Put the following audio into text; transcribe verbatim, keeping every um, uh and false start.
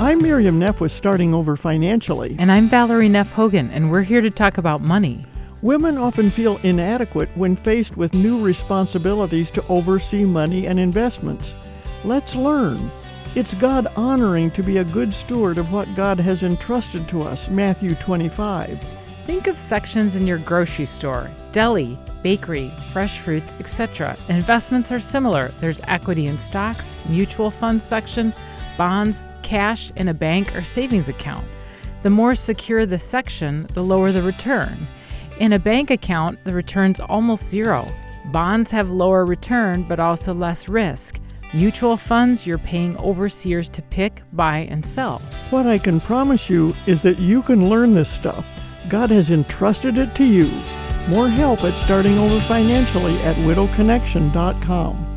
I'm Miriam Neff with Starting Over Financially. And I'm Valerie Neff Hogan, and we're here to talk about money. Women often feel inadequate when faced with new responsibilities to oversee money and investments. Let's learn. It's God-honoring to be a good steward of what God has entrusted to us, Matthew twenty-five. Think of sections in your grocery store: deli, bakery, fresh fruits, et cetera. Investments are similar. There's equity in stocks, mutual funds section, bonds, cash in a bank or savings account. The more secure the section, the lower the return. In a bank account, the return's almost zero. Bonds have lower return, but also less risk. Mutual funds, you're paying overseers to pick, buy, and sell. What I can promise you is that you can learn this stuff. God has entrusted it to you. More help at Starting Over Financially at widow connection dot com.